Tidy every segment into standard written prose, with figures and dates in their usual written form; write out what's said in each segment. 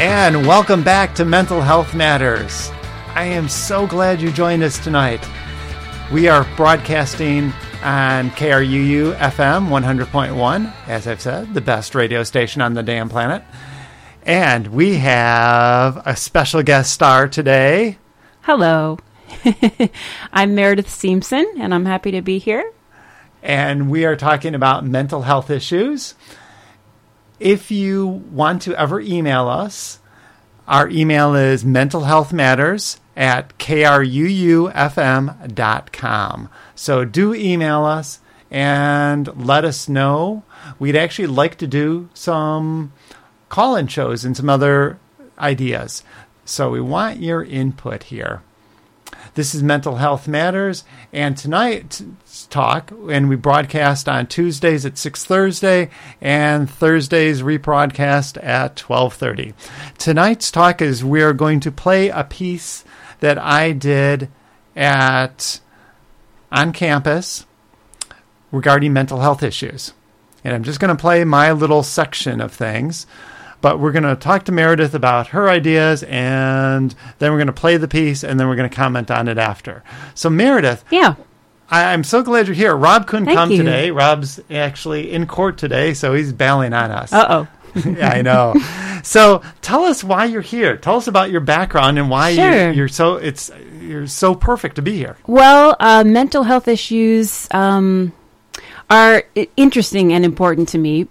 And welcome back to Mental Health Matters. I am so glad you joined us tonight. We are broadcasting on KRUU FM 100.1, as I've said, the best radio station on the damn planet. And we have a special guest star today. Hello. I'm Meredith Simpson, and I'm happy to be here. And we are talking about mental health issues. If you want to ever email us, our email is mentalhealthmatters@kruufm.com. So do email us and let us know. We'd actually like to do some call-in shows and some other ideas. So we want your input here. This is Mental Health Matters, and tonight's talk, and we broadcast on Tuesdays at 6 Thursday, and Thursdays rebroadcast at 12:30. Tonight's talk is we are going to play a piece that I did on campus regarding mental health issues. And I'm just going to play my little section of things. But we're going to talk to Meredith about her ideas, and then we're going to play the piece, and then we're going to comment on it after. So, Meredith, yeah, I'm so glad you're here. Rob couldn't Thank come you. today. Rob's actually in court today, so he's bailing on us. Uh-oh. Yeah, I know. So, tell us why you're here. Tell us about your background and why Sure. you're so perfect to be here. Well, mental health issues are interesting and important to me.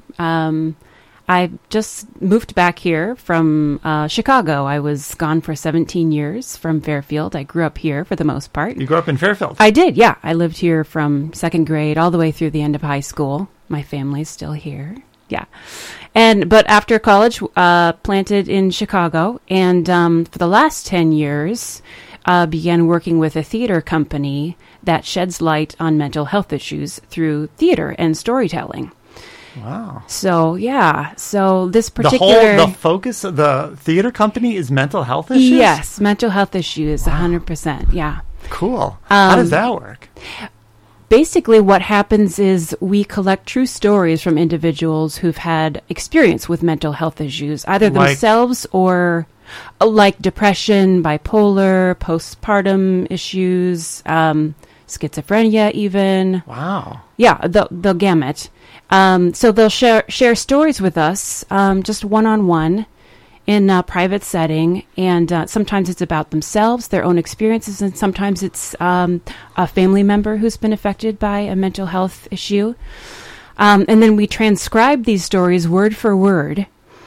I just moved back here from Chicago. I was gone for 17 years from Fairfield. I grew up here for the most part. You grew up in Fairfield? I did, yeah. I lived here from second grade all the way through the end of high school. My family's still here. Yeah. But after college, planted in Chicago. And for the last 10 years, began working with a theater company that sheds light on mental health issues through theater and storytelling. Wow. So, yeah. So this particular... The focus of the theater company is mental health issues? Yes, mental health issues, 100%, yeah. Cool. How does that work? Basically, what happens is we collect true stories from individuals who've had experience with mental health issues, either themselves or like depression, bipolar, postpartum issues, schizophrenia even. Wow. Yeah, the gamut. So they'll share stories with us, just one-on-one in a private setting. And sometimes it's about themselves, their own experiences, and sometimes it's a family member who's been affected by a mental health issue. And then we transcribe these stories word for word.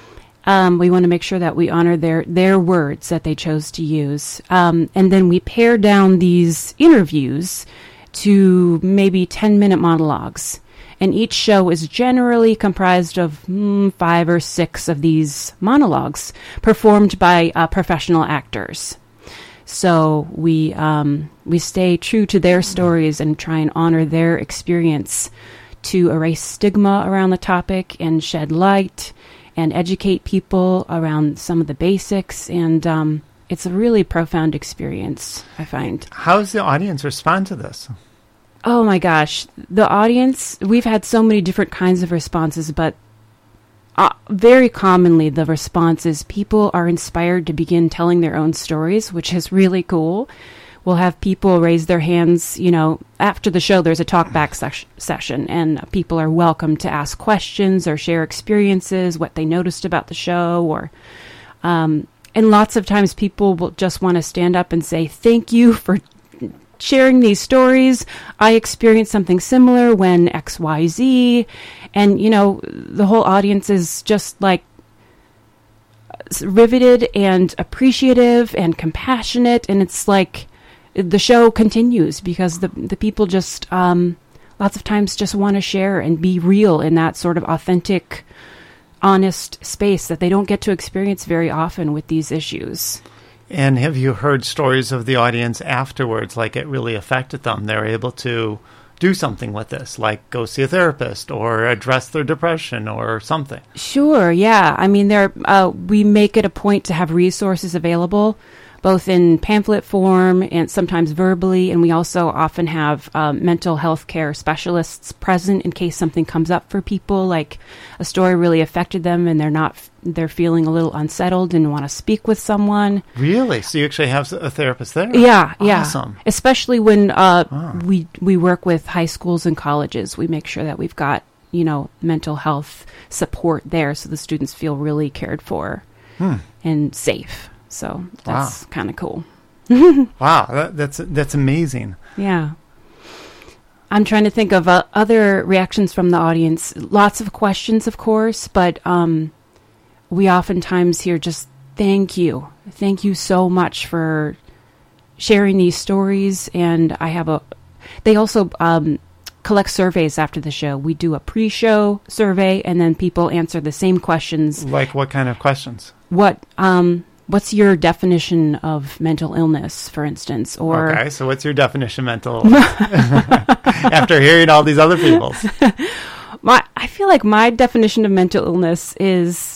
We want to make sure that we honor their words that they chose to use. And then we pare down these interviews to maybe 10-minute monologues. And each show is generally comprised of 5 or 6 of these monologues performed by professional actors. So we stay true to their stories and try and honor their experience to erase stigma around the topic and shed light and educate people around some of the basics. And it's a really profound experience, I find. How does the audience respond to this? Oh my gosh, the audience, we've had so many different kinds of responses, but very commonly the response is people are inspired to begin telling their own stories, which is really cool. We'll have people raise their hands, after the show there's a talkback session, and people are welcome to ask questions or share experiences, what they noticed about the show, or and lots of times people will just want to stand up and say, thank you for sharing these stories. I experienced something similar when XYZ, and the whole audience is just like riveted and appreciative and compassionate, and it's like the show continues because the people just lots of times just want to share and be real in that sort of authentic, honest space that they don't get to experience very often with these issues. And have you heard stories of the audience afterwards, like it really affected them? They're able to do something with this, like go see a therapist or address their depression or something. Sure, yeah. I mean, we make it a point to have resources available, both in pamphlet form and sometimes verbally. And we also often have mental health care specialists present in case something comes up for people, like a story really affected them and they're feeling a little unsettled and want to speak with someone. Really? So you actually have a therapist there? Yeah, Awesome. Especially when we work with high schools and colleges. We make sure that we've got, mental health support there so the students feel really cared for and safe. So that's kind of cool. Wow, that's amazing. Yeah. I'm trying to think of other reactions from the audience. Lots of questions, of course, but we oftentimes hear just thank you. Thank you so much for sharing these stories. And they also collect surveys after the show. We do a pre-show survey, and then people answer the same questions. Like what kind of questions? What's your definition of mental illness, for instance? Or okay, so what's your definition of mental illness? After hearing all these other people's. I feel like my definition of mental illness is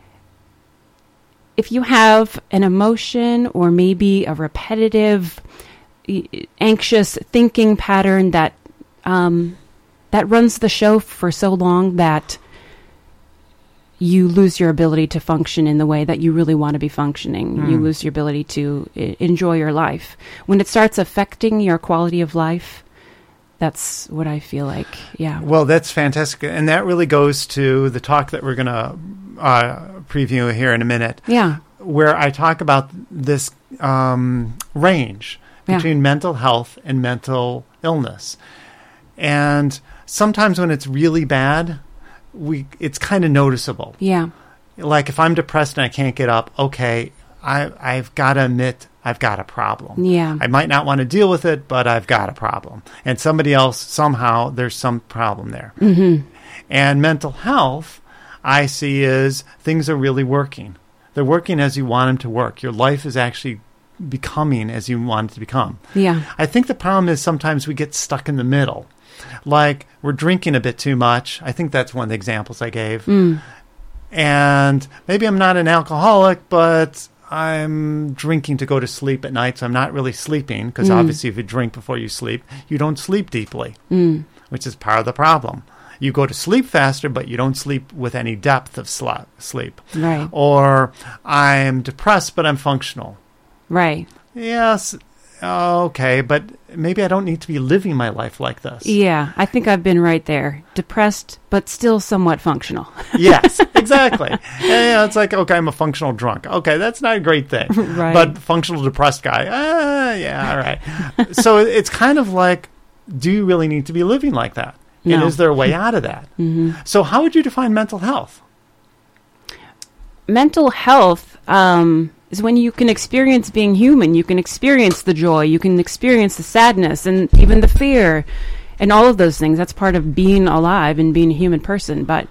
if you have an emotion or maybe a repetitive, anxious thinking pattern that runs the show for so long that you lose your ability to function in the way that you really want to be functioning. You lose your ability to enjoy your life. When it starts affecting your quality of life, that's what I feel like. Yeah. Well, that's fantastic. And that really goes to the talk that we're going to preview here in a minute. Yeah. Where I talk about this range between mental health and mental illness. And sometimes when it's really bad, it's kind of noticeable. Yeah. Like if I'm depressed and I can't get up, okay, I've got to admit I've got a problem. Yeah. I might not want to deal with it, but I've got a problem. And somebody else, somehow, there's some problem there. Mm-hmm. And mental health, I see is things are really working. They're working as you want them to work. Your life is actually becoming as you want it to become. Yeah. I think the problem is sometimes we get stuck in the middle. Like we're drinking a bit too much. I think that's one of the examples I gave. And maybe I'm not an alcoholic, but I'm drinking to go to sleep at night, so I'm not really sleeping, because obviously if you drink before you sleep, you don't sleep deeply, which is part of the problem. You go to sleep faster, but you don't sleep with any depth of sleep. Right. Or I'm depressed, but I'm functional. Right. Yes. Okay, but maybe I don't need to be living my life like this. Yeah, I think I've been right there. Depressed, but still somewhat functional. Yes, exactly. Yeah, it's like, okay, I'm a functional drunk. Okay, that's not a great thing. Right. But functional depressed guy, yeah, all right. So it's kind of like, do you really need to be living like that? No. And is there a way out of that? So how would you define mental health? Mental health is when you can experience being human. You can experience the joy. You can experience the sadness and even the fear and all of those things. That's part of being alive and being a human person. But,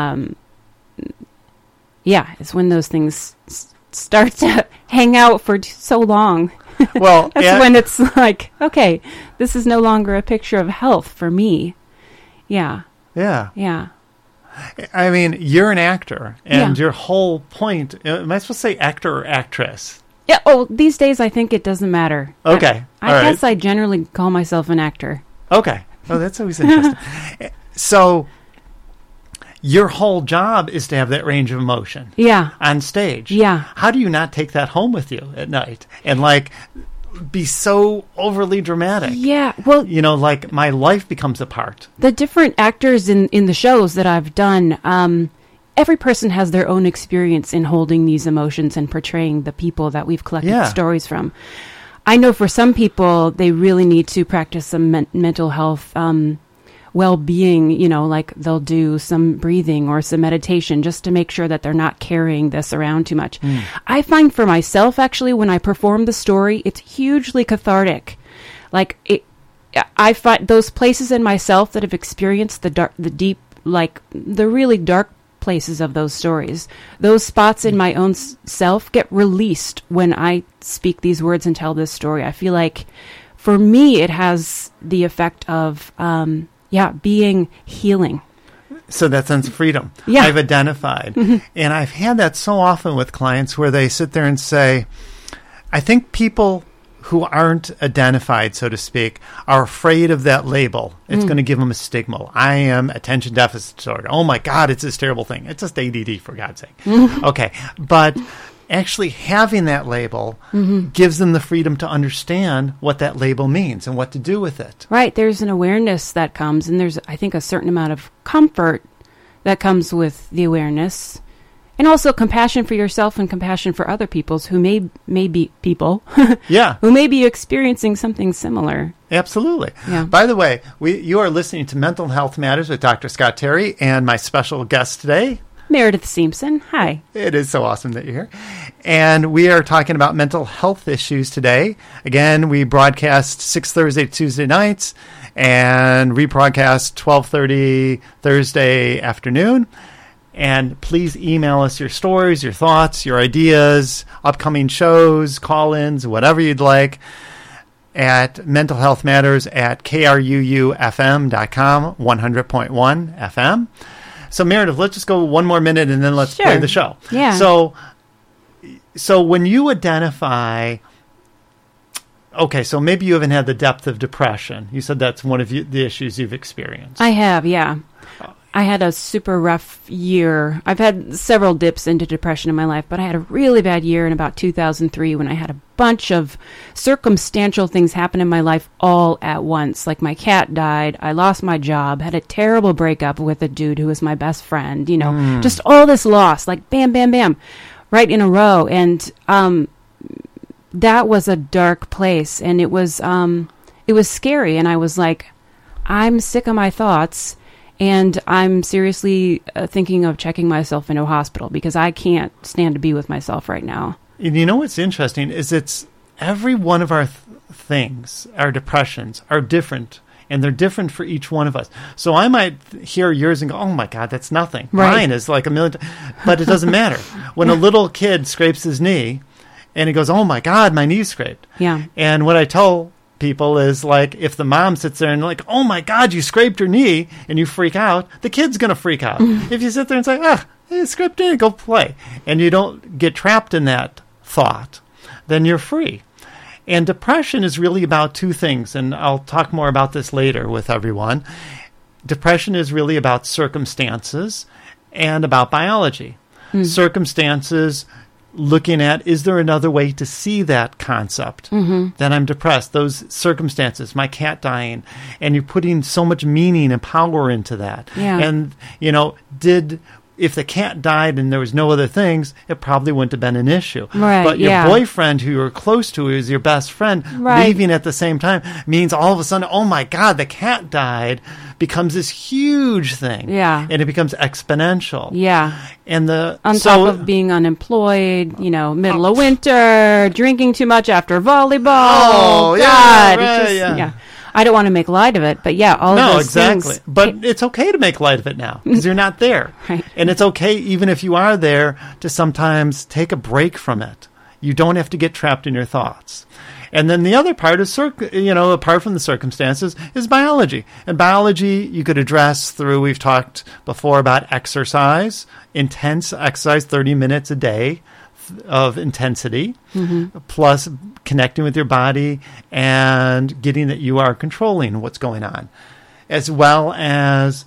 it's when those things start to hang out for so long. Well, That's when it's like, okay, this is no longer a picture of health for me. Yeah. Yeah. Yeah. I mean, you're an actor, and your whole point, am I supposed to say actor or actress? Yeah. Oh, these days I think it doesn't matter. Okay. I guess I generally call myself an actor. Okay. Oh, that's always interesting. So your whole job is to have that range of emotion. Yeah. On stage. Yeah. How do you not take that home with you at night and like be so overly dramatic? Yeah. Well, like my life becomes a part. The different actors in the shows that I've done, every person has their own experience in holding these emotions and portraying the people that we've collected stories from. I know for some people, they really need to practice some mental health well-being, like they'll do some breathing or some meditation just to make sure that they're not carrying this around too much. I find for myself, actually, when I perform the story, it's hugely cathartic. Like, I find those places in myself that have experienced the deep, like the really dark places of those stories, those spots in my own self get released when I speak these words and tell this story. I feel like for me, it has the effect of, being healing. So that sense of freedom. Yeah. I've identified. And I've had that so often with clients where they sit there and say, I think people who aren't identified, so to speak, are afraid of that label. It's going to give them a stigma. I am attention deficit disorder. Oh my God, it's this terrible thing. It's just ADD, for God's sake. Okay. But actually having that label gives them the freedom to understand what that label means and what to do with it. Right. There's an awareness that comes, and there's, I think, a certain amount of comfort that comes with the awareness. And also compassion for yourself and compassion for other peoples who may be people Yeah. who may be experiencing something similar. Absolutely. Yeah. By the way, you are listening to Mental Health Matters with Dr. Scott Terry and my special guest today, Meredith Simpson. Hi. It is so awesome that you're here. And we are talking about mental health issues today. Again, we broadcast 6 Thursday, Tuesday nights and rebroadcast 12:30 Thursday afternoon. And please email us your stories, your thoughts, your ideas, upcoming shows, call-ins, whatever you'd like at Mental Health Matters at KRUUFM.com, 100.1 FM. So, Meredith, let's just go one more minute and then let's play the show. Yeah. So when you identify, okay, so maybe you haven't had the depth of depression. You said that's one of the issues you've experienced. I have, yeah. I had a super rough year. I've had several dips into depression in my life, but I had a really bad year in about 2003 when I had a bunch of circumstantial things happen in my life all at once. Like my cat died, I lost my job, had a terrible breakup with a dude who was my best friend, just all this loss, like bam, bam, bam, right in a row. And that was a dark place, and it was scary. And I was like, I'm sick of my thoughts. And I'm seriously thinking of checking myself into a hospital because I can't stand to be with myself right now. And you know what's interesting is it's every one of our things, our depressions, are different. And they're different for each one of us. So I might hear yours and go, oh, my God, that's nothing. Right. Mine is like a million. But it doesn't matter. When a little kid scrapes his knee and he goes, oh, my God, my knee's scraped. Yeah. And what I tell people is like, if the mom sits there and like, oh my God, you scraped your knee, and you freak out, the kid's going to freak out. If you sit there and say, you scraped your knee, go play, and you don't get trapped in that thought, then you're free. And depression is really about two things, and I'll talk more about this later with everyone. Depression is really about circumstances and about biology. Circumstances, looking at, is there another way to see that concept? That I'm depressed, those circumstances, my cat dying, and you're putting so much meaning and power into that. Yeah. And, if the cat died and there was no other things, it probably wouldn't have been an issue. Right, but your yeah. boyfriend who you're close to, who is your best friend, Right. leaving at the same time means all of a sudden, oh my God, the cat died, becomes this huge thing. Yeah. And it becomes exponential. Yeah. And On top of being unemployed, middle of winter, drinking too much after volleyball. Oh, yeah, God. right, It's just, yeah. I don't want to make light of it, but yeah, all of No, those exactly. things. But it's okay to make light of it now because you're not there. Right. And it's okay, even if you are there, to sometimes take a break from it. You don't have to get trapped in your thoughts. And then the other part is, apart from the circumstances, is biology. And biology you could address through, we've talked before about exercise, intense exercise, 30 minutes a day of intensity, plus connecting with your body and getting that you are controlling what's going on, as well as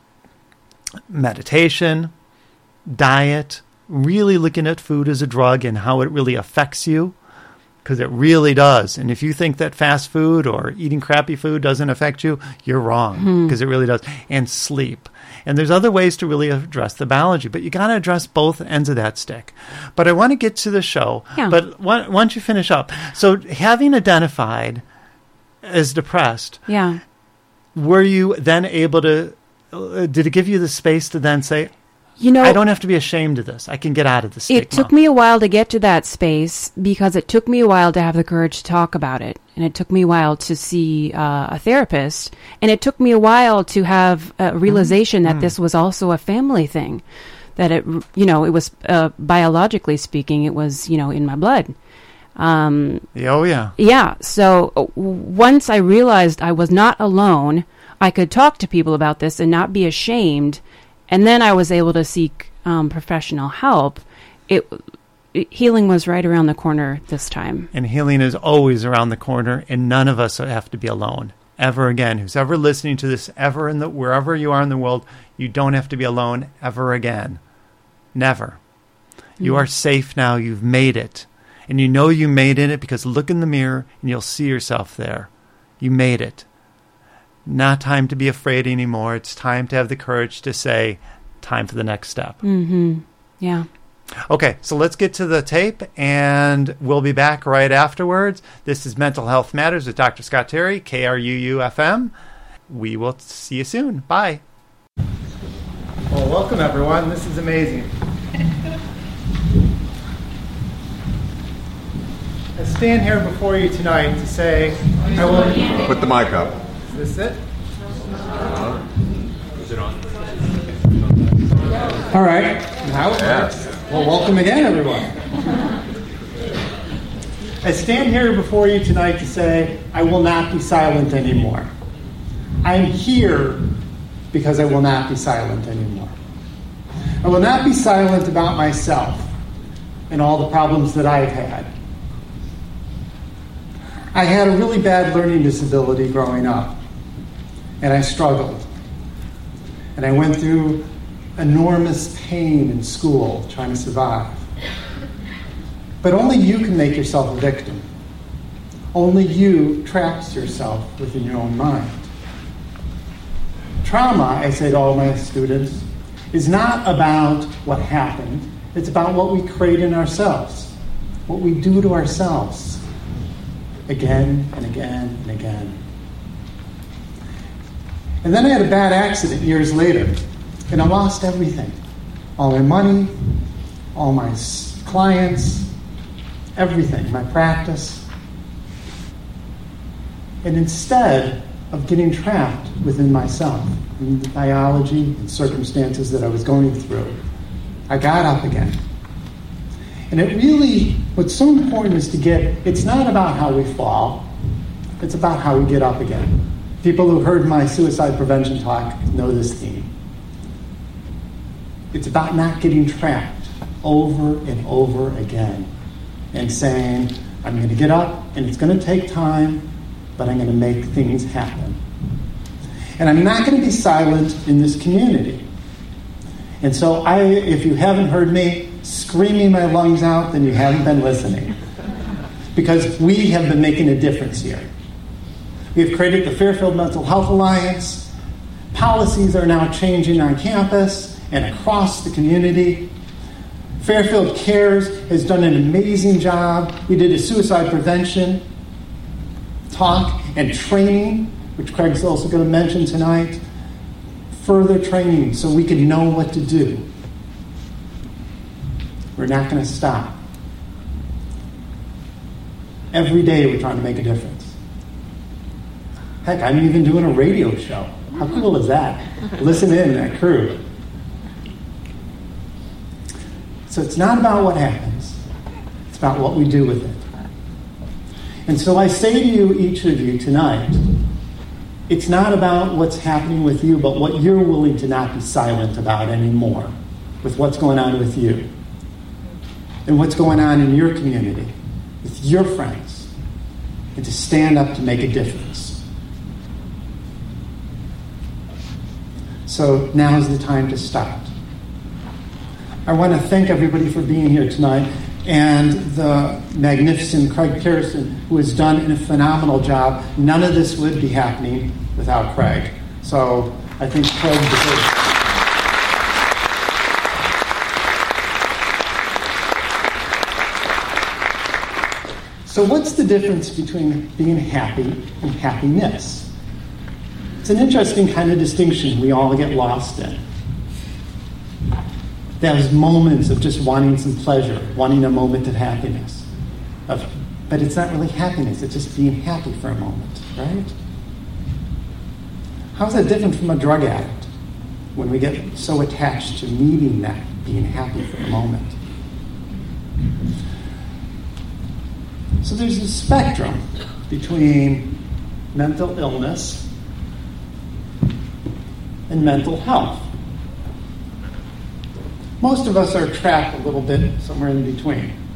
meditation, diet, really looking at food as a drug and how it really affects you, because it really does. And if you think that fast food or eating crappy food doesn't affect you, you're wrong, because it really does. And sleep. And there's other ways to really address the biology, but you got to address both ends of that stick. But I want to get to the show. Yeah. But once you finish up, so having identified as depressed, Yeah. were you then able to, did it give you the space to then say, I don't have to be ashamed of this. I can get out of the stigma. It took me a while to get to that space because it took me a while to have the courage to talk about it. And it took me a while to see a therapist. And it took me a while to have a realization that this was also a family thing. That it was, biologically speaking, it was, in my blood. Oh, yeah. Yeah. So once I realized I was not alone, I could talk to people about this and not be ashamed. And then I was able to seek professional help. healing was right around the corner this time. And healing is always around the corner, and none of us have to be alone ever again. Who's ever listening to this, wherever you are in the world, you don't have to be alone ever again. Never. You are safe now. You've made it. And you know you made it because look in the mirror and you'll see yourself there. You made it. Not time to be afraid anymore. It's time to have the courage to say, time for the next step. Mm-hmm. Yeah. Okay, so let's get to the tape, and we'll be back right afterwards. This is Mental Health Matters with Dr. Scott Terry, KRUU-FM. We will see you soon. Bye. Well, welcome, everyone. This is amazing. I stand here before you tonight to say, I will... Put the mic up. Is this it? Is it on? All right. Now, Yes. Well, welcome again, everyone. I stand here before you tonight to say, I will not be silent anymore. I am here because I will not be silent anymore. I will not be silent about myself and all the problems that I've had. I had a really bad learning disability growing up, and I struggled. And I went through enormous pain in school trying to survive. But only you can make yourself a victim. Only you traps yourself within your own mind. Trauma, I say to all my students, is not about what happened. It's about what we create in ourselves, what we do to ourselves again and again and again. And then I had a bad accident years later. And I lost everything. All my money, all my clients, everything, my practice. And instead of getting trapped within myself, in the biology and circumstances that I was going through, I got up again. And it really, what's so important is it's not about how we fall, it's about how we get up again. People who heard my suicide prevention talk know this theme. It's about not getting trapped over and over again and saying, I'm going to get up and it's going to take time, but I'm going to make things happen. And I'm not going to be silent in this community. And so if you haven't heard me screaming my lungs out, then you haven't been listening. Because we have been making a difference here. We have created the Fairfield Mental Health Alliance. Policies are now changing on campus and across the community. Fairfield Cares has done an amazing job. We did a suicide prevention talk and training, which Craig's also going to mention tonight. Further training so we can know what to do. We're not going to stop. Every day we're trying to make a difference. Heck, I'm even doing a radio show. How cool is that? Listen in, that crew. So it's not about what happens. It's about what we do with it. And so I say to you, each of you tonight, it's not about what's happening with you, but what you're willing to not be silent about anymore with what's going on with you and what's going on in your community with your friends, and to stand up to make a difference. So now is the time to start. I want to thank everybody for being here tonight, and the magnificent Craig Pearson, who has done a phenomenal job. None of this would be happening without Craig. So I think Craig deserves it. So what's the difference between being happy and happiness? It's an interesting kind of distinction we all get lost in. There's moments of just wanting some pleasure, wanting a moment of happiness. But it's not really happiness, it's just being happy for a moment, right? How is that different from a drug addict when we get so attached to needing that, being happy for a moment? So there's a spectrum between mental illness and mental health. Most of us are trapped a little bit somewhere in between.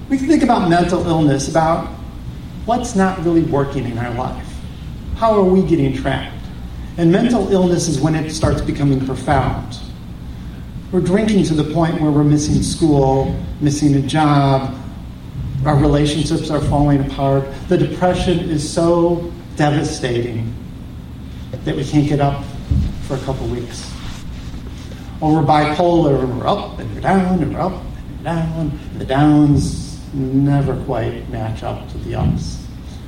We can think about mental illness, about what's not really working in our life. How are we getting trapped? And mental illness is when it starts becoming profound. We're drinking to the point where we're missing school, missing a job, our relationships are falling apart. The depression is so devastating that we can't get up for a couple weeks. Or we're bipolar, and we're up and we're down, and we're up and we're down, and the downs never quite match up to the ups.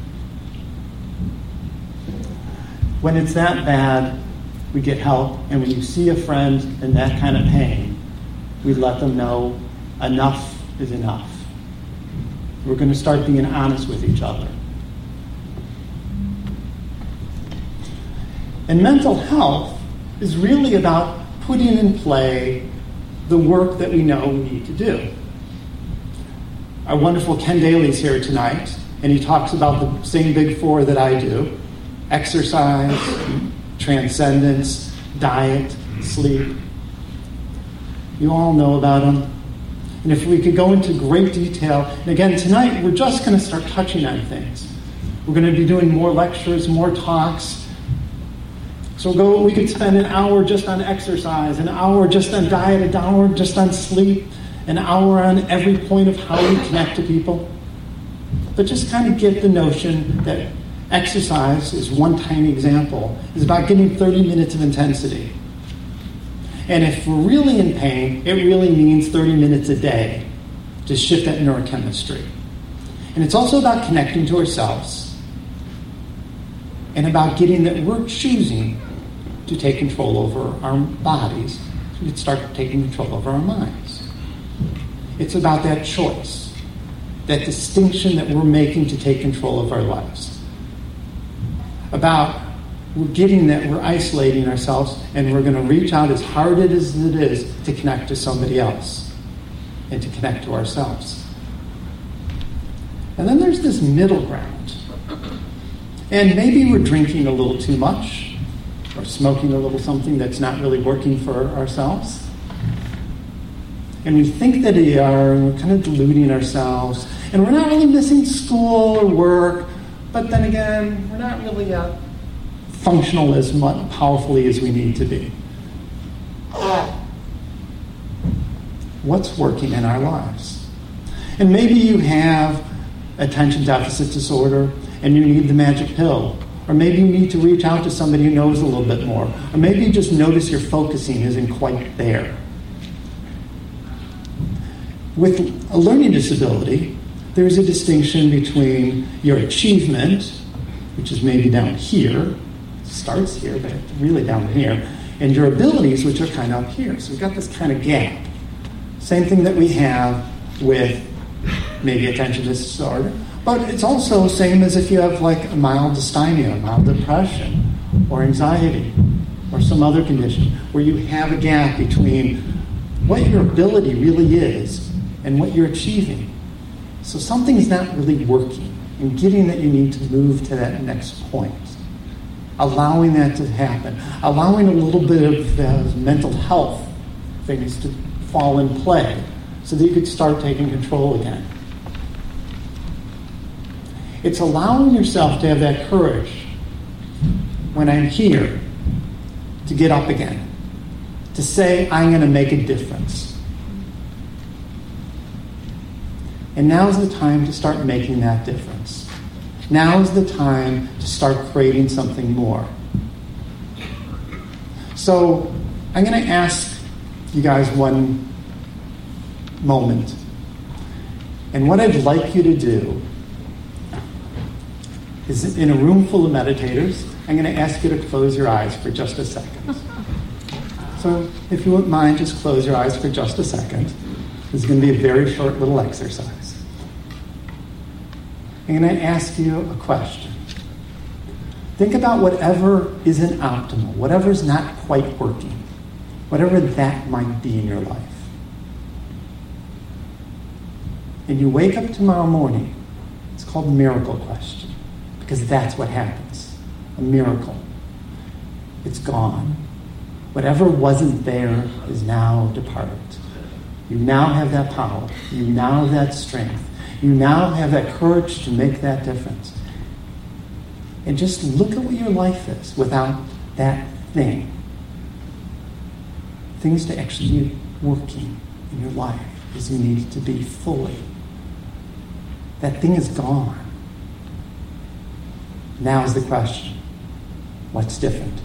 When it's that bad, we get help, and when you see a friend in that kind of pain, we let them know enough is enough. We're going to start being honest with each other. And mental health is really about putting in play the work that we know we need to do. Our wonderful Ken Daly's here tonight, and he talks about the same big four that I do: exercise, transcendence, diet, sleep. You all know about them. And if we could go into great detail, and again, tonight we're just going to start touching on things. We're going to be doing more lectures, more talks. So we could spend an hour just on exercise, an hour just on diet, an hour just on sleep, an hour on every point of how we connect to people. But just kind of get the notion that exercise is one tiny example. It's about getting 30 minutes of intensity. And if we're really in pain, it really means 30 minutes a day to shift that neurochemistry. And it's also about connecting to ourselves and about getting that we're choosing to take control over our bodies so we can start taking control over our minds. It's about that choice, that distinction that we're making to take control of our lives. About we're getting that we're isolating ourselves and we're going to reach out as hard as it is to connect to somebody else and to connect to ourselves. And then there's this middle ground. And maybe we're drinking a little too much or smoking a little something that's not really working for ourselves. And we think that we are, and we're kind of deluding ourselves. And we're not really missing school or work, but then again, we're not really functional as much, powerfully as we need to be. What's working in our lives? And maybe you have attention deficit disorder and you need the magic pill. Or maybe you need to reach out to somebody who knows a little bit more. Or maybe you just notice your focusing isn't quite there. With a learning disability, there's a distinction between your achievement, which is maybe down here, starts here, but really down here, and your abilities, which are kind of up here. So we've got this kind of gap. Same thing that we have with maybe attention disorder, but it's also the same as if you have like a mild dysthymia, mild depression, or anxiety, or some other condition, where you have a gap between what your ability really is and what you're achieving. So something's not really working, and getting that you need to move to that next point. Allowing that to happen. Allowing a little bit of mental health things to fall in play so that you could start taking control again. It's allowing yourself to have that courage when I'm here to get up again, to say I'm going to make a difference. And now's the time to start making that difference. Now's the time to start creating something more. So I'm going to ask you guys one moment. And what I'd like you to do is, in a room full of meditators, I'm going to ask you to close your eyes for just a second. So if you wouldn't mind, just close your eyes for just a second. This is going to be a very short little exercise. I'm going to ask you a question. Think about whatever isn't optimal, whatever's not quite working, whatever that might be in your life. And you wake up tomorrow morning, it's called the miracle question, because that's what happens. A miracle. It's gone. Whatever wasn't there is now departed. You now have that power. You now have that strength. You now have that courage to make that difference. And just look at what your life is without that thing. Things to actually be working in your life as you need it to be fully. That thing is gone. Now is the question, what's different?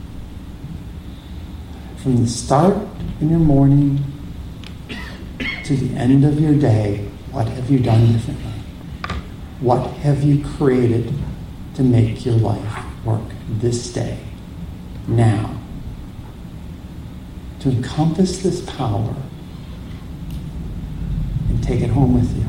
From the start in your morning to the end of your day, what have you done differently? What have you created to make your life work this day, now? To encompass this power and take it home with you.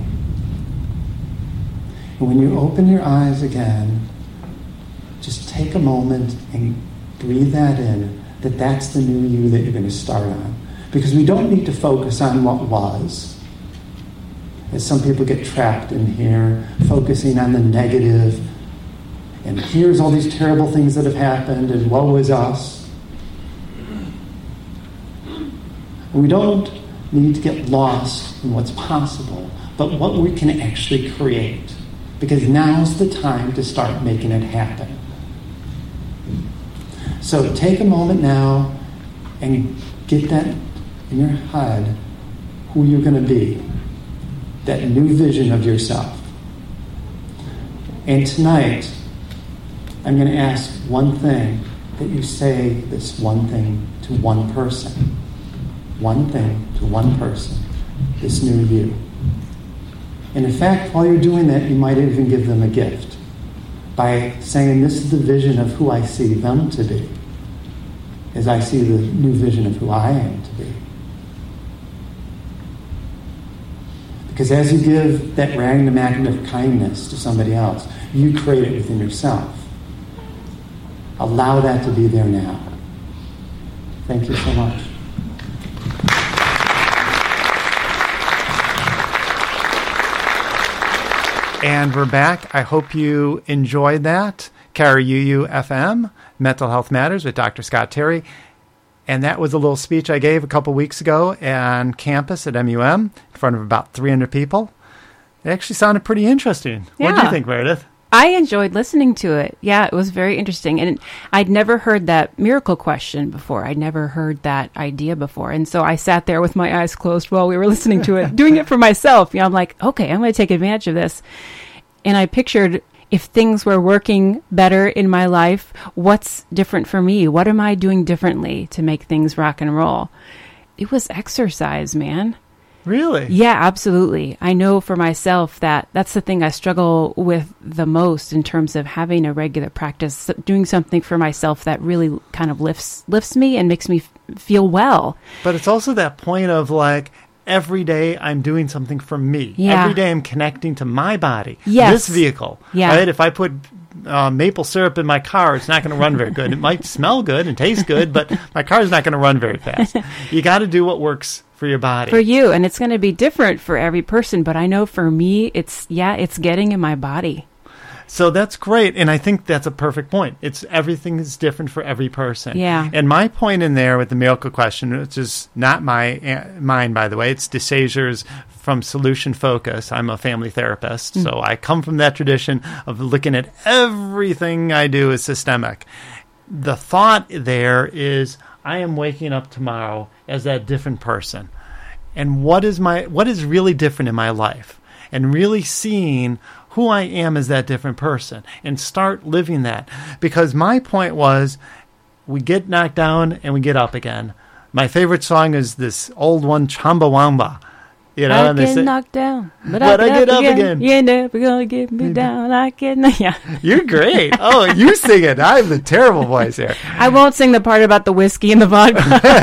And when you open your eyes again, just take a moment and breathe that in, that's the new you that you're going to start on. Because we don't need to focus on what was. As some people get trapped in here, focusing on the negative, and here's all these terrible things that have happened, and woe is us. We don't need to get lost in what's possible, but what we can actually create. Because now's the time to start making it happen. So take a moment now and get that in your head, who you're going to be. That new vision of yourself. And tonight, I'm going to ask one thing, that you say this one thing to one person. One thing to one person. This new you. And in fact, while you're doing that, you might even give them a gift by saying, this is the vision of who I see them to be, as I see the new vision of who I am to be. Because as you give that random act of kindness to somebody else, you create it within yourself. Allow that to be there now. Thank you so much. And we're back. I hope you enjoyed that. KRUU FM, Mental Health Matters with Dr. Scott Terry. And that was a little speech I gave a couple weeks ago on campus at MUM in front of about 300 people. It actually sounded pretty interesting. Yeah. What do you think, Meredith? I enjoyed listening to it. Yeah, it was very interesting. And I'd never heard that miracle question before. I'd never heard that idea before. And so I sat there with my eyes closed while we were listening to it, doing it for myself. You know, I'm like, okay, I'm going to take advantage of this. And I pictured, if things were working better in my life, what's different for me? What am I doing differently to make things rock and roll? It was exercise, man. Really? Yeah, absolutely. I know for myself that that's the thing I struggle with the most in terms of having a regular practice, doing something for myself that really kind of lifts me and makes me feel well. But it's also that point of like, every day I'm doing something for me. Yeah. Every day I'm connecting to my body. Yes. This vehicle. Yeah. Right? If I put maple syrup in my car, it's not going to run very good. It might smell good and taste good, but my car's not going to run very fast. You got to do what works for your body. For you, and it's going to be different for every person, but I know for me, it's getting in my body. So that's great, and I think that's a perfect point. It's everything is different for every person. Yeah. And my point in there with the miracle question, which is not mine, by the way, it's DeSazier's from Solution Focus. I'm a family therapist, so I come from that tradition of looking at everything I do as systemic. The thought there is, I am waking up tomorrow as that different person. And what is really different in my life? And really seeing who I am as that different person and start living that. Because my point was, we get knocked down and we get up again. My favorite song is this old one, Chumbawamba. You know, I get knocked down, but I get up again. You ain't never gonna get me down. Yeah. You're great. Oh, you sing it. I have the terrible voice here. I won't sing the part about the whiskey and the vodka.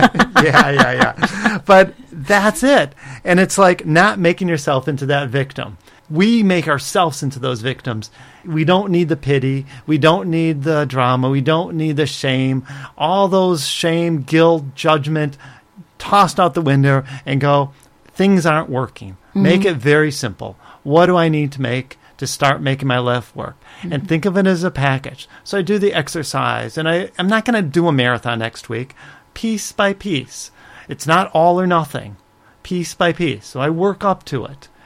Yeah. But that's it. And it's like not making yourself into that victim. We make ourselves into those victims. We don't need the pity. We don't need the drama. We don't need the shame. All those shame, guilt, judgment tossed out the window and go, things aren't working. Mm-hmm. Make it very simple. What do I need to make to start making my life work? Mm-hmm. And think of it as a package. So I do the exercise, and I'm not going to do a marathon next week. Piece by piece. It's not all or nothing. Piece by piece. So I work up to it.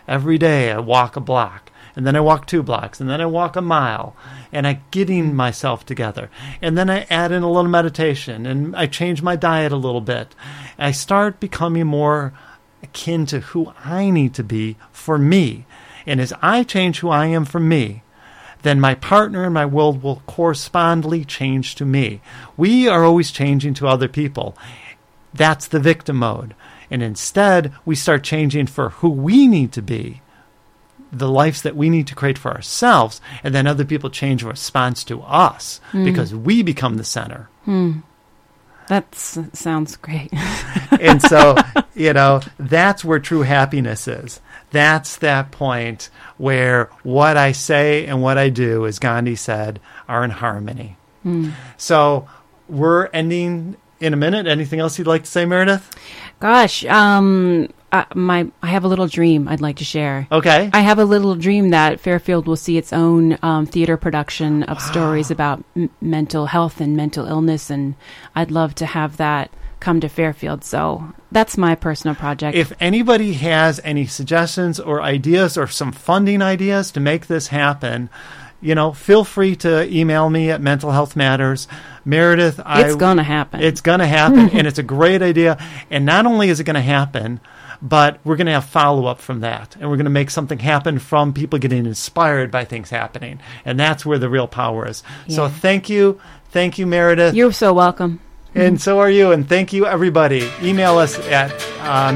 Every day I walk a block, and then I walk 2 blocks, and then I walk a mile, and I'm getting myself together. And then I add in a little meditation, and I change my diet a little bit. I start becoming more akin to who I need to be for me. And as I change who I am for me, then my partner and my world will correspondingly change to me. We are always changing to other people. That's the victim mode. And instead, we start changing for who we need to be, the lives that we need to create for ourselves, and then other people change in response to us because we become the center. That sounds great. And so, that's where true happiness is. That's that point where what I say and what I do, as Gandhi said, are in harmony. So we're ending in a minute. Anything else you'd like to say, Meredith? Gosh, I have a little dream I'd like to share. Okay. I have a little dream that Fairfield will see its own theater production of stories about mental health and mental illness, and I'd love to have that come to Fairfield. So that's my personal project. If anybody has any suggestions or ideas or some funding ideas to make this happen, feel free to email me at Mental Health Matters. Meredith, it's going to happen. It's going to happen, and it's a great idea. And not only is it going to happen, but we're going to have follow-up from that. And we're going to make something happen from people getting inspired by things happening. And that's where the real power is. Yeah. So thank you. Thank you, Meredith. You're so welcome. And so are you. And thank you, everybody. Email us at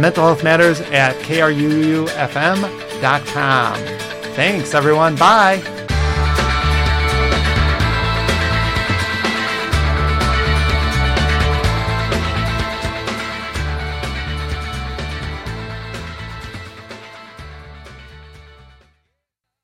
mentalhealthmatters@kruufm.com. Thanks, everyone. Bye.